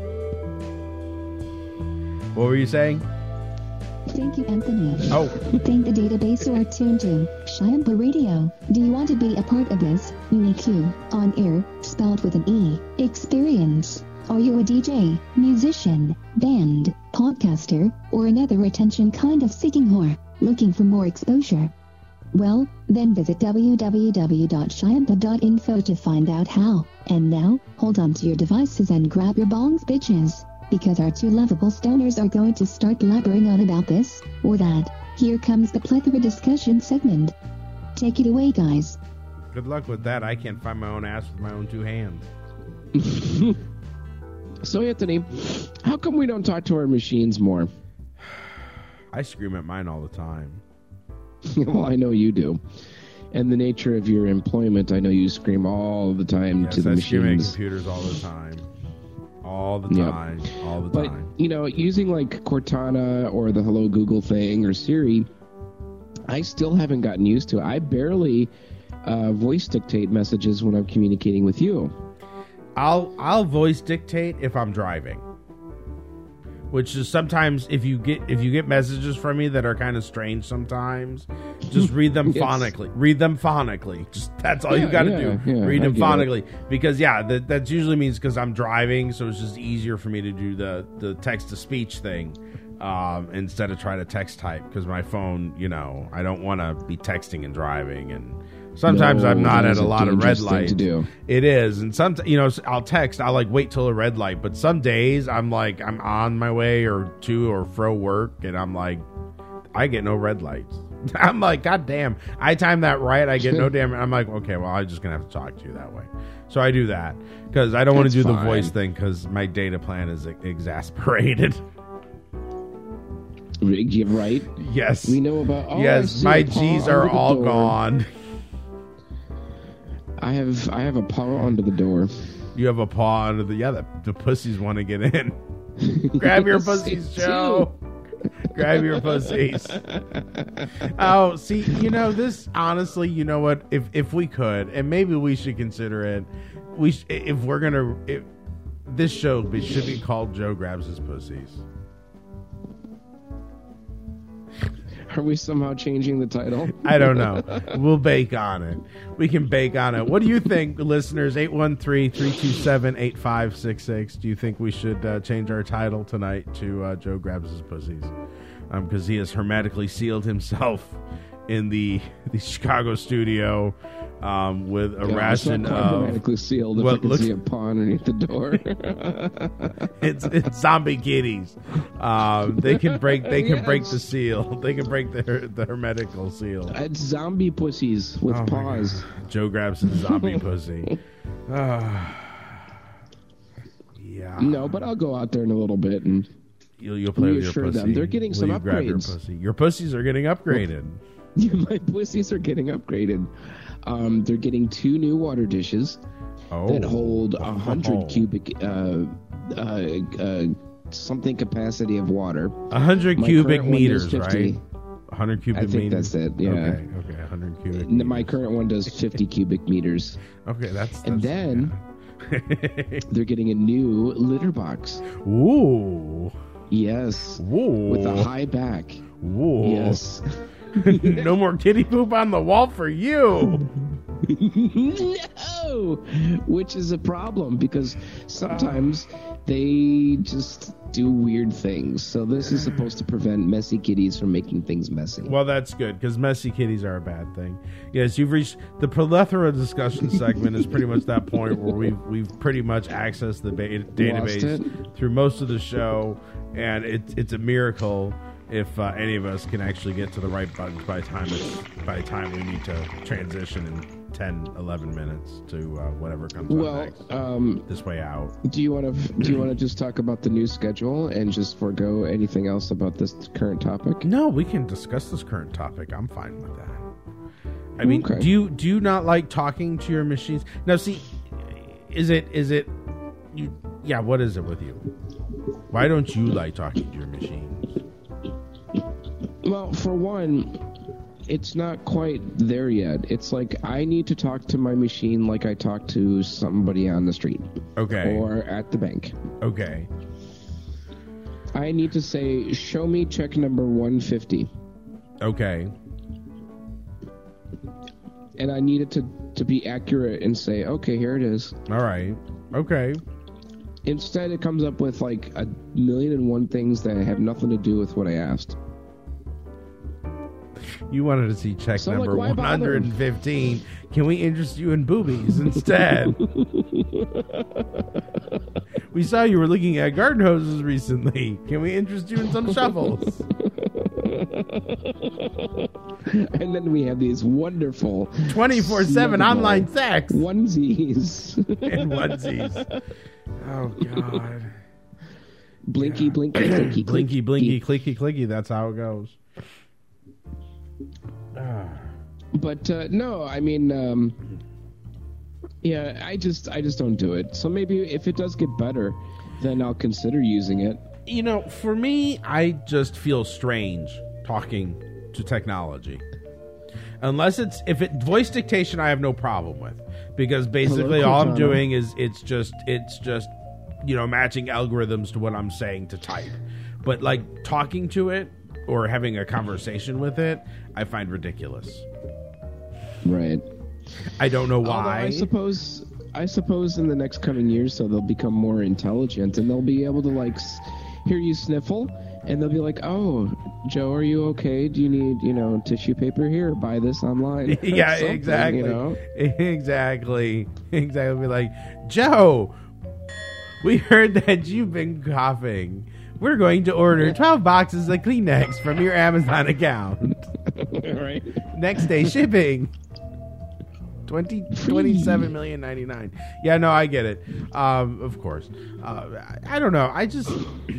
What were you saying? Thank you, Anthony. Oh. Thank the database you are tuned to, Shiamba Radio. Do you want to be a part of this unique on-air, spelled with an E, experience? Are you a D J, musician, band, podcaster, or another attention kind of seeking whore, looking for more exposure? Well, then visit w w w dot shiamba dot info to find out how. And now, hold on to your devices and grab your bongs, bitches. Because our two lovable stoners are going to start blabbering on about this, or that. Here comes the plethora discussion segment. Take it away, guys. Good luck with that. I can't find my own ass with my own two hands. So, Anthony, how come we don't talk to our machines more? I scream at mine all the time. Well, I know you do. And the nature of your employment, I know you scream all the time yes, to the I machines. Scream at computers all the time. All the time, yep. all the but, time. You know, using like Cortana or the Hello Google thing or Siri, I still haven't gotten used to it. I barely uh, voice dictate messages when I'm communicating with you. I'll I'll voice dictate if I'm driving, which is sometimes if you get if you get messages from me that are kind of strange sometimes, just read them yes. phonically. Read them phonically. Just that's all yeah, you got to yeah, do. Yeah, read I them phonically it. because yeah, that that usually means because I'm driving, so it's just easier for me to do the the text to speech thing um, instead of try to text type because my phone, you know, I don't want to be texting and driving and. Sometimes no, I'm not at a lot of red lights. To do. It is, and some you know I'll text. I'll like wait till a red light, but some days I'm like I'm on my way or to or fro work, and I'm like I get no red lights. I'm like God damn, I timed that right. I get no damn. I'm like okay, well I'm just gonna have to talk to you that way. So I do that because I don't want to do fine. the voice thing because my data plan is exasperated. Right? Yes. We know about. Oh, yes, my G's are all door. gone. I have I have a paw under the door. You have a paw under the yeah. The, the pussies want to get in. Grab your pussies, Joe. Grab your pussies. Oh, see, you know this. Honestly, you know what? If if we could, and maybe we should consider it. We sh- if we're gonna if, this show should be called Joe Grabs His Pussies. Are we somehow changing the title? I don't know. We'll bake on it. We can bake on it. What do you think, listeners? eight one three, three two seven, eight five six six. Do you think we should uh, change our title tonight to uh, Joe Grabs His Pussies? Because um, he has hermetically sealed himself in the the Chicago studio um, with a yeah, ration it's not of hermetically sealed. If I can looks, see a paw underneath the door. it's it's zombie kitties. Um, they can break. They can yes. break the seal. They can break the the hermetical seal. It's zombie pussies with oh paws. Joe Grabs his zombie pussy. Uh, yeah. No, but I'll go out there in a little bit and you'll you'll play with your pussy. Them. They're getting Will some you upgrades. Grab your, pussy? Your pussies are getting upgraded. My pussies are getting upgraded. Um, they're getting two new water dishes oh. that hold a hundred oh. cubic uh, uh, uh, something capacity of water. A hundred cubic meters, right? A hundred cubic meters. I think meters? that's it. Yeah. Okay. Okay. A hundred cubic. And my current one does fifty cubic meters. Okay, that's. that's and then yeah. they're getting a new litter box. Ooh. Yes. Ooh. With a high back. Ooh. Yes. No more kitty poop on the wall for you. No, which is a problem because sometimes they just do weird things. So this is supposed to prevent messy kitties from making things messy. Well, that's good because messy kitties are a bad thing. Yes, you've reached the plethora discussion segment is pretty much that point where we've we've pretty much accessed the ba- database through most of the show, and it's it's a miracle. if uh, any of us can actually get to the right buttons by the time it's, by the time we need to transition in ten, eleven minutes to uh, whatever comes well, up next. Um, this way out. Do you want to do you want to just talk about the new schedule and just forego anything else about this current topic? No, we can discuss this current topic. I'm fine with that. I mean, Okay. do you do you not like talking to your machines? Now, see, is it is it you? Yeah, what is it with you? Why don't you like talking to your machines? Well, for one, it's not quite there yet. It's like I need to talk to my machine like I talk to somebody on the street. Okay. Or at the bank. Okay. I need to say, show me check number one fifty. Okay. And I need it to, to be accurate and say, okay, here it is. All right. Okay. Instead, it comes up with like a million and one things that have nothing to do with what I asked. You wanted to see check So, like, number why one hundred fifteen. Can we interest you in boobies instead? We saw you were looking at garden hoses recently. Can we interest you in some shovels? And then we have these wonderful twenty-four seven online sex onesies and onesies. Oh God! Blinky, blinky, blinky, blinky, blinky, clicky, clicky. That's how it goes. But uh, no, I mean, um, yeah, I just, I just don't do it. So maybe if it does get better, then I'll consider using it. You know, for me, I just feel strange talking to technology. Unless it's if it voice dictation, I have no problem with, because basically Hello, all I'm Cortana. doing is it's just it's just you know matching algorithms to what I'm saying to type. But like talking to it or having a conversation with it, I find ridiculous. Right. I don't know Although why. I suppose, I suppose in the next coming years, so they'll become more intelligent and they'll be able to like s- hear you sniffle, and they'll be like, "Oh, Joe, are you okay? Do you need, you know, tissue paper? Here, buy this online." Yeah, Something, exactly. You know? Exactly. Exactly. Be like, Joe, we heard that you've been coughing. We're going to order twelve boxes of Kleenex from your Amazon account. Right. Next day shipping. Twenty twenty-seven million ninety nine. Yeah, no, I get it. Um, of course. Uh, I, I don't know. I just,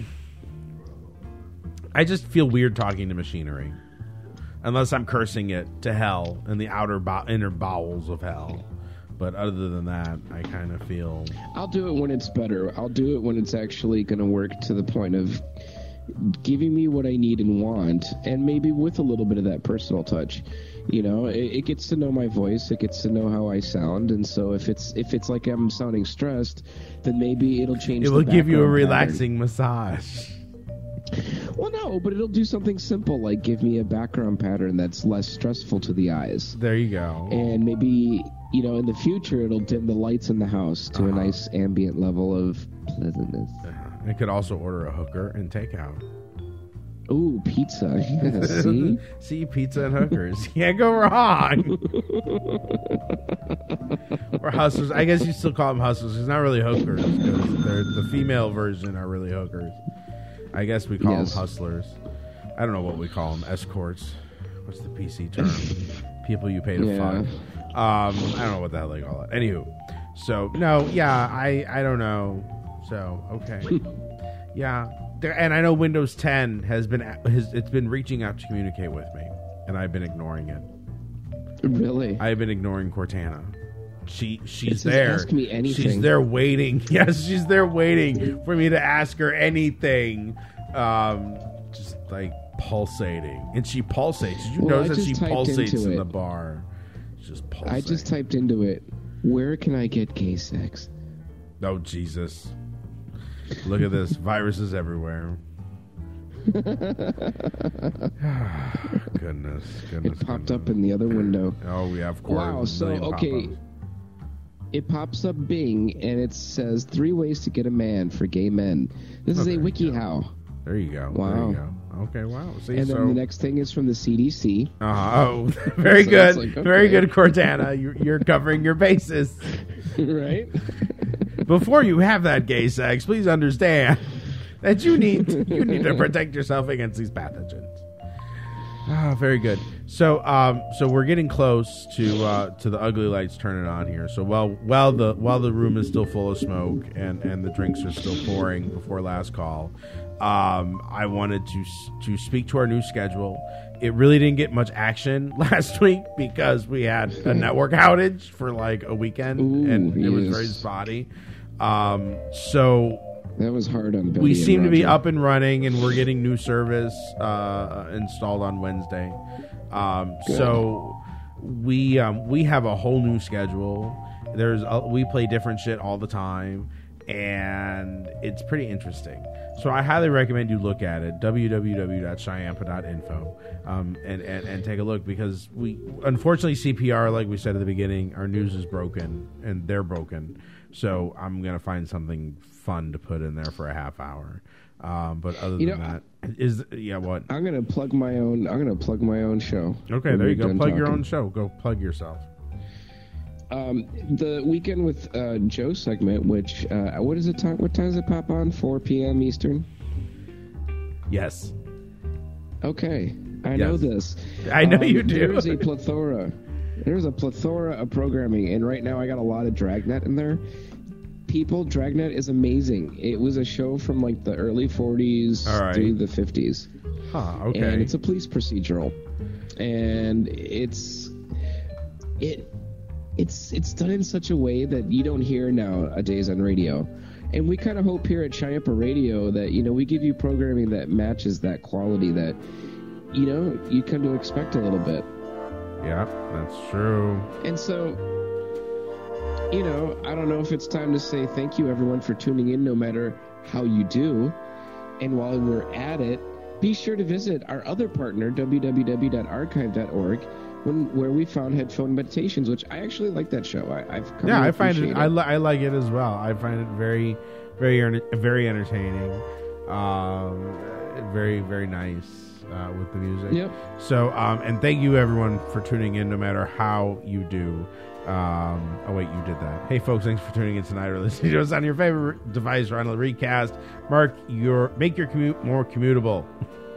I just feel weird talking to machinery, unless I'm cursing it to hell in the outer bo- inner bowels of hell. But other than that, I kind of feel. I'll do it when it's better. I'll do it when it's actually going to work to the point of giving me what I need and want, and maybe with a little bit of that personal touch. You know, it, it gets to know my voice. It gets to know how I sound, and so if it's if it's like I'm sounding stressed, then maybe it'll change. It the will give you a background relaxing massage. pattern. Well, no, but it'll do something simple like give me a background pattern that's less stressful to the eyes. There you go. And maybe, you know, in the future, it'll dim the lights in the house to Uh-huh. a nice ambient level of pleasantness. I could also order a hooker and takeout. Ooh, pizza. Yeah, see? See, pizza and hookers. Can't go wrong. Or hustlers. I guess you still call them hustlers. It's not really hookers, because they're the female version are really hookers. I guess we call Yes. them hustlers. I don't know what we call them. Escorts. What's the P C term? People you pay to Yeah. fuck. Um, I don't know what the hell they call it. Anywho, so no, yeah, I I don't know. So okay, yeah, there, and I know Windows ten has been has it's been reaching out to communicate with me, and I've been ignoring it. Really? I've been ignoring Cortana. She she's It says, there. "Ask me anything." She's there waiting. Yes, she's there waiting for me to ask her anything. Um, just like pulsating, and she pulsates. Did you Well, I notice that just she typed pulsates into in it. the bar? She's just pulsating. I just typed into it, where can I get gay sex? Oh, Jesus. Look at this. Viruses everywhere. goodness, goodness. It popped up in the other window. Oh, yeah, of course. Wow, A so, million okay. pop-ups. It pops up Bing, and it says three ways to get a man for gay men. This is a WikiHow. There you go. Wow. There you go. Okay, wow. See, And then so, the next thing is from the C D C. uh, oh, very So good. it's like, Very okay. good, Cortana. You're, you're covering your bases. Right? Before you have that gay sex, please understand that you need you need to protect yourself against these pathogens. Ah, very good. So, um, so we're getting close to uh, to the ugly lights turning on here. So while while the while the room is still full of smoke and, and the drinks are still pouring before last call, um, I wanted to to speak to our new schedule. It really didn't get much action last week because we had a network outage for like a weekend, Ooh, and it yes. was very spotty. Um, so. That was hard on Billy We and seem to be Roger. up and running, and we're getting new service uh, installed on Wednesday. Um, so we um, we have a whole new schedule. There's a, we play different shit all the time, and it's pretty interesting. So I highly recommend you look at it, w w w dot shyampa dot info, um, and, and, and take a look, because we unfortunately C P R, like we said at the beginning, our news is broken, and they're broken. So I'm going to find something fun to put in there for a half hour. Um, but other You than know, that, is yeah, what? I'm gonna plug my own. I'm gonna plug my own show. Okay, when there you we're go. done Plug your talking. own show. Go plug yourself. Um, the Weekend with uh, Joe segment, which uh, what is it? Time? What time does it pop on? four p.m. Eastern. Yes. Okay, I Yes. know this. I know Um, you do. There's a plethora. There's a plethora of programming, and right now I got a lot of Dragnet in there. People, Dragnet is amazing. It was a show from like the early forties All right. through the fifties. Huh, okay. And it's a police procedural, and it's it it's it's done in such a way that you don't hear nowadays on radio. And we kind of hope here at Shyampa Radio that, you know, we give you programming that matches that quality that, you know, you come to expect a little bit. Yeah, that's true. And so, you know, I don't know if it's time to say thank you, everyone, for tuning in, no matter how you do. And while we're at it, be sure to visit our other partner, w w w dot archive dot org, when, where we found Headphone Meditations, which I actually like that show. I, I've come Yeah, to I find it. appreciate I, li- I like it as well. I find it very, very, enter- very entertaining. Um, very, very nice uh, with the music. Yep. So, um, and thank you everyone for tuning in, no matter how you do. Um, oh wait, you did that. Hey folks, thanks for tuning in tonight or listening to us on your favorite device or on the recast. Mark your make your commute more commutable.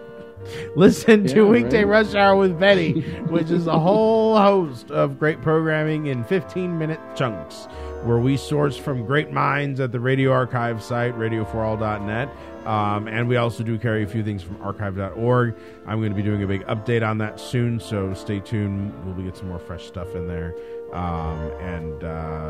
Listen to Yeah, Weekday right. Rush Hour with Betty, which is a whole host of great programming in fifteen minute chunks, where we source from great minds at the Radio Archive site, radio for all dot net. Um, and we also do carry a few things from archive dot org. I'm going to be doing a big update on that soon, so stay tuned. We'll get some more fresh stuff in there. Um, and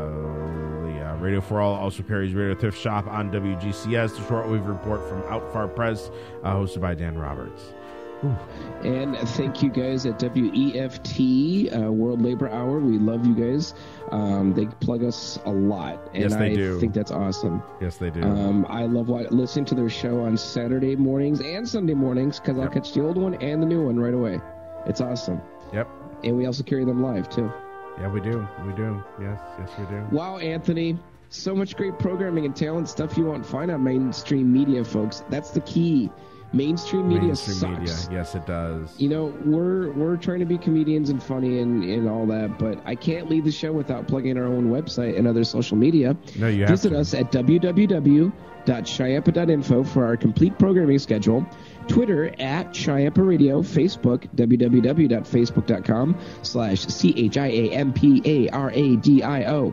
uh, yeah, Radio for All also carries Radio Thrift Shop on W G C S, the shortwave report from Outfar Press, uh, hosted by Dan Roberts. Ooh. And thank you guys at W E F T, uh, World Labor Hour. We love you guys. Um, they plug us a lot, and Yes, they I do. think that's awesome. Yes, they do. Um, I love wa- listening to their show on Saturday mornings and Sunday mornings, because I'll Yep. catch the old one and the new one right away. It's awesome. Yep. And we also carry them live, too. Yeah, we do. We do. Yes, yes, we do. Wow, Anthony. So much great programming and talent, stuff you won't find on mainstream media, folks. That's the key. Mainstream media Mainstream sucks. media. Yes, it does. You know, we're we're trying to be comedians and funny and, and all that, but I can't leave the show without plugging our own website and other social media. No, you have Visit to. us at w w w dot shyampa dot info for our complete programming schedule. Twitter at Shyampa Radio. Facebook, w w w dot facebook dot com slash C H I A M P A R A D I O.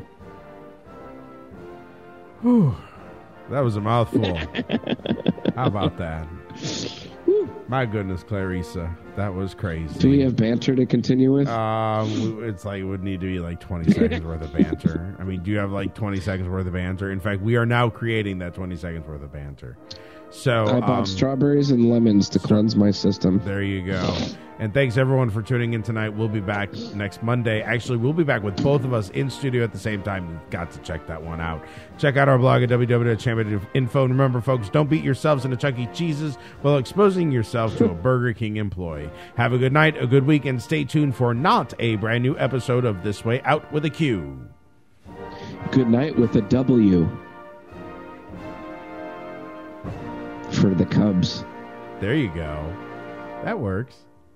Whew. That was a mouthful. How about that? My goodness, Clarissa, that was crazy. Do we have banter to continue with? Um, it's like it would need to be like twenty seconds worth of banter. I mean, do you have like twenty seconds worth of banter? In fact, we are now creating that twenty seconds worth of banter. So I bought um, strawberries and lemons to cleanse my system. There you go. And thanks everyone for tuning in tonight. We'll be back next Monday. Actually, we'll be back with both of us in studio at the same time. You've got to check that one out. Check out our blog at w w w dot champion dot info. And remember, folks, don't beat yourselves into Chuck E. Cheese's while exposing yourself to a Burger King employee. Have a good night, a good week, and stay tuned for not a brand new episode of This Way Out with a Q. Good night with a W. For the Cubs. There you go. That works.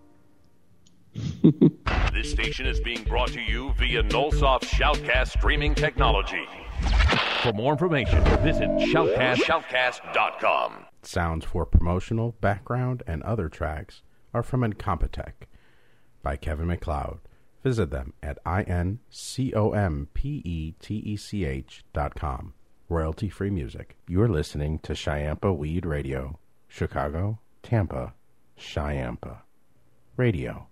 This station is being brought to you via Nullsoft Shoutcast streaming technology. For more information, visit shoutcast shoutcast dot com. Sounds for promotional, background, and other tracks are from Incompetech by Kevin MacLeod. Visit them at I N C O M P E T E C H dot com. Royalty-free music. You're listening to Chiampa Weed Radio. Chicago, Tampa, Chiampa Radio.